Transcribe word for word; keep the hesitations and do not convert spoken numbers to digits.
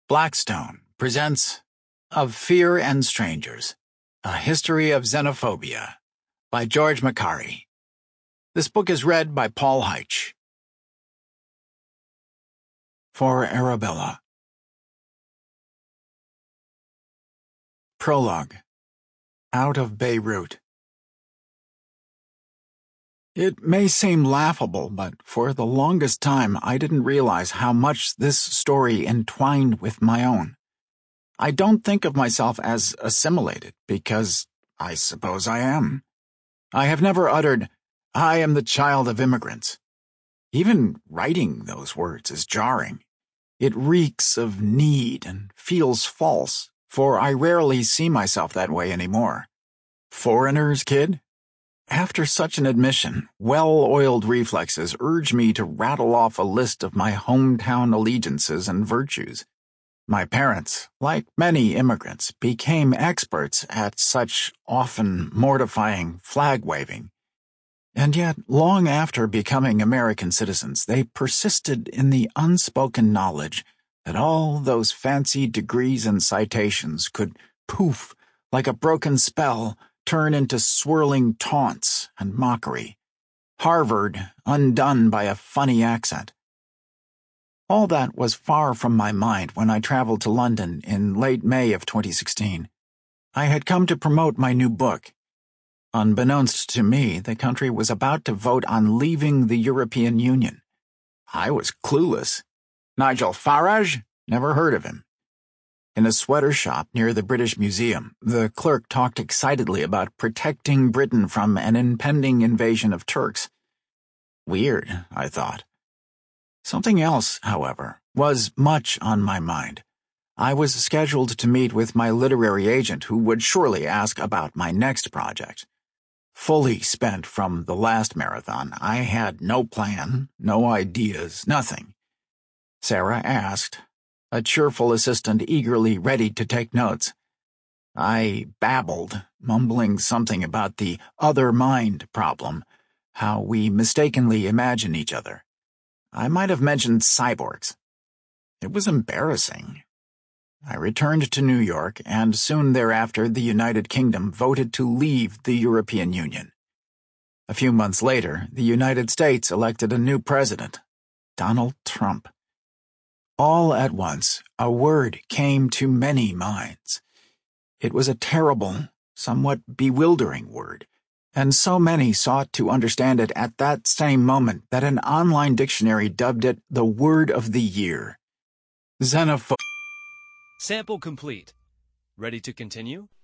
Blackstone presents Of Fear and Strangers, A History of Xenophobia by George Macari. This book is read by Paul Heitch. For Arabella. Prologue. Out of Beirut. It may seem laughable, but for the longest time I didn't realize how much this story entwined with my own. I don't think of myself as assimilated, because I suppose I am. I have never uttered, "I am the child of immigrants." Even writing those words is jarring. It reeks of need and feels false, for I rarely see myself that way anymore. Foreigner's kid? After such an admission, well-oiled reflexes urge me to rattle off a list of my hometown allegiances and virtues. My parents, like many immigrants, became experts at such often mortifying flag-waving. And yet, long after becoming American citizens, they persisted in the unspoken knowledge that all those fancy degrees and citations could poof, like a broken spell, turn into swirling taunts and mockery. Harvard undone by a funny accent. All that was far from my mind when I traveled to London in late May of twenty sixteen. I had come to promote my new book. Unbeknownst to me, the country was about to vote on leaving the European Union. I was clueless. Nigel Farage? Never heard of him. In a sweater shop near the British Museum, the clerk talked excitedly about protecting Britain from an impending invasion of Turks. Weird, I thought. Something else, however, was much on my mind. I was scheduled to meet with my literary agent, who would surely ask about my next project. Fully spent from the last marathon, I had no plan, no ideas, nothing. Sarah asked, a cheerful assistant eagerly ready to take notes. I babbled, mumbling something about the other mind problem, how we mistakenly imagine each other. I might have mentioned cyborgs. It was embarrassing. I returned to New York, and soon thereafter the United Kingdom voted to leave the European Union. A few months later, the United States elected a new president, Donald Trump. All at once, a word came to many minds. It was a terrible, somewhat bewildering word, and so many sought to understand it at that same moment that an online dictionary dubbed it the word of the year. Xenophobe. Sample complete. Ready to continue?